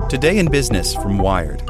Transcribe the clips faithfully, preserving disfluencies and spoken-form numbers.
Today in Business from Wired.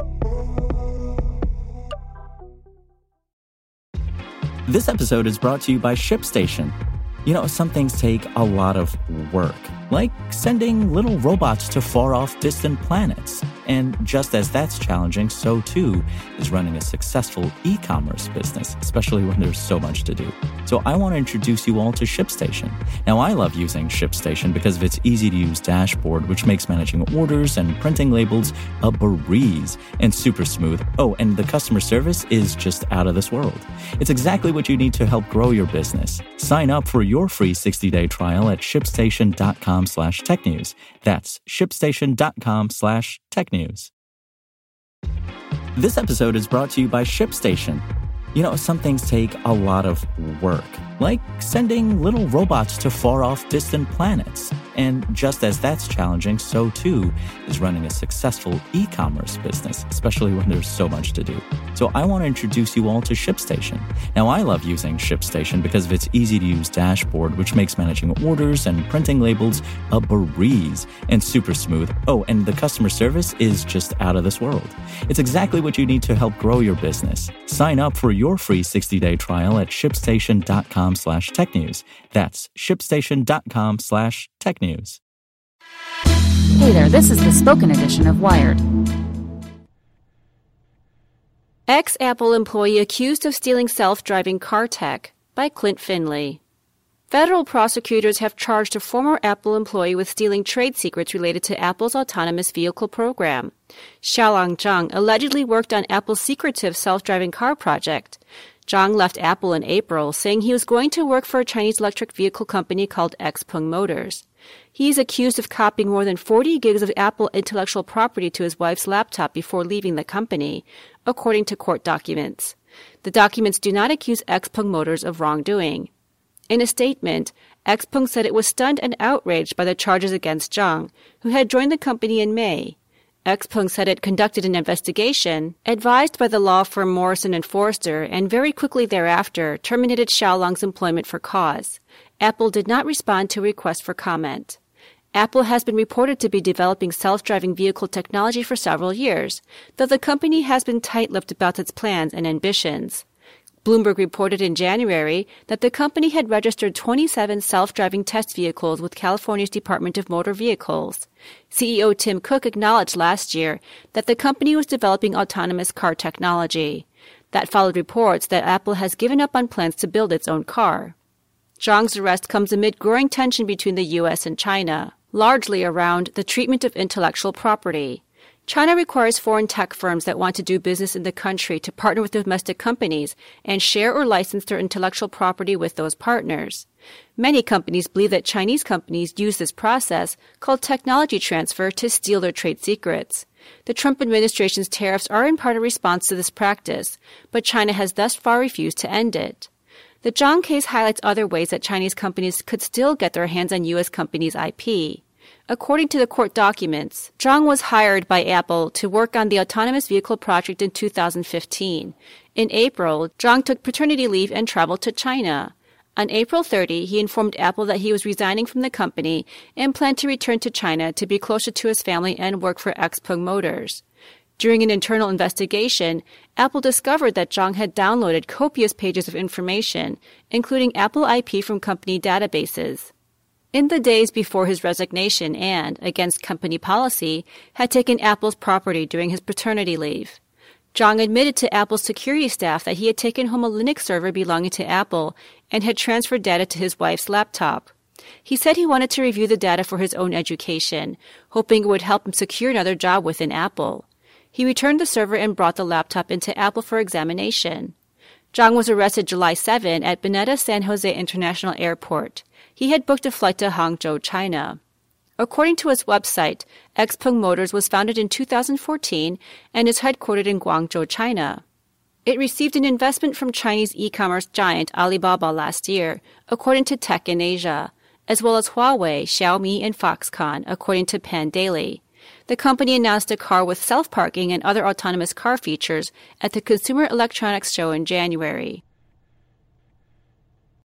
This episode is brought to you by ShipStation. You know, some things take a lot of work, like sending little robots to far-off distant planets. And just as that's challenging, so too is running a successful e-commerce business, especially when there's so much to do. So I want to introduce you all to ShipStation. Now, I love using ShipStation because of its easy-to-use dashboard, which makes managing orders and printing labels a breeze and super smooth. Oh, and the customer service is just out of this world. It's exactly what you need to help grow your business. Sign up for your free sixty-day trial at shipstation.com slash tech news. That's shipstation.com slash tech news. This episode is brought to you by ShipStation. You know, some things take a lot of work, like sending little robots to far-off distant planets. And just as that's challenging, so too is running a successful e-commerce business, especially when there's so much to do. So I want to introduce you all to ShipStation. Now, I love using ShipStation because of its easy-to-use dashboard, which makes managing orders and printing labels a breeze and super smooth. Oh, and the customer service is just out of this world. It's exactly what you need to help grow your business. Sign up for your free sixty-day trial at shipstation.com slash tech news. That's shipstation.com slash tech news. Hey there, this is the spoken edition of Wired. Ex-Apple employee accused of stealing self-driving car tech by Clint Finley. Federal prosecutors have charged a former Apple employee with stealing trade secrets related to Apple's autonomous vehicle program. Xiaolang Zhang allegedly worked on Apple's secretive self-driving car project. Zhang left Apple in April, saying he was going to work for a Chinese electric vehicle company called Xpeng Motors. He is accused of copying more than forty gigs of Apple intellectual property to his wife's laptop before leaving the company, according to court documents. The documents do not accuse Xpeng Motors of wrongdoing. In a statement, Xpeng said it was stunned and outraged by the charges against Zhang, who had joined the company in May. Xpeng said it conducted an investigation, advised by the law firm Morrison and Foerster, and very quickly thereafter terminated Xiaolang's employment for cause. Apple did not respond to a request for comment. Apple has been reported to be developing self-driving vehicle technology for several years, though the company has been tight-lipped about its plans and ambitions. Bloomberg reported in January that the company had registered twenty-seven self-driving test vehicles with California's Department of Motor Vehicles. C E O Tim Cook acknowledged last year that the company was developing autonomous car technology. That followed reports that Apple has given up on plans to build its own car. Zhang's arrest comes amid growing tension between the U S and China, largely around the treatment of intellectual property. China requires foreign tech firms that want to do business in the country to partner with domestic companies and share or license their intellectual property with those partners. Many companies believe that Chinese companies use this process, called technology transfer, to steal their trade secrets. The Trump administration's tariffs are in part a response to this practice, but China has thus far refused to end it. The Zhang case highlights other ways that Chinese companies could still get their hands on U S companies' I P. According to the court documents, Zhang was hired by Apple to work on the autonomous vehicle project in two thousand fifteen. In April, Zhang took paternity leave and traveled to China. On April thirtieth, he informed Apple that he was resigning from the company and planned to return to China to be closer to his family and work for Xpeng Motors. During an internal investigation, Apple discovered that Zhang had downloaded copious pages of information, including Apple I P from company databases. In the days before his resignation and, against company policy, had taken Apple's property during his paternity leave. Zhang admitted to Apple's security staff that he had taken home a Linux server belonging to Apple and had transferred data to his wife's laptop. He said he wanted to review the data for his own education, hoping it would help him secure another job within Apple. He returned the server and brought the laptop into Apple for examination. Zhang was arrested July seventh at Bonetta San Jose International Airport. He had booked a flight to Hangzhou, China. According to his website, Xpeng Motors was founded in two thousand fourteen and is headquartered in Guangzhou, China. It received an investment from Chinese e-commerce giant Alibaba last year, according to Tech in Asia, as well as Huawei, Xiaomi, and Foxconn, according to Pan Daily. The company announced a car with self-parking and other autonomous car features at the Consumer Electronics Show in January.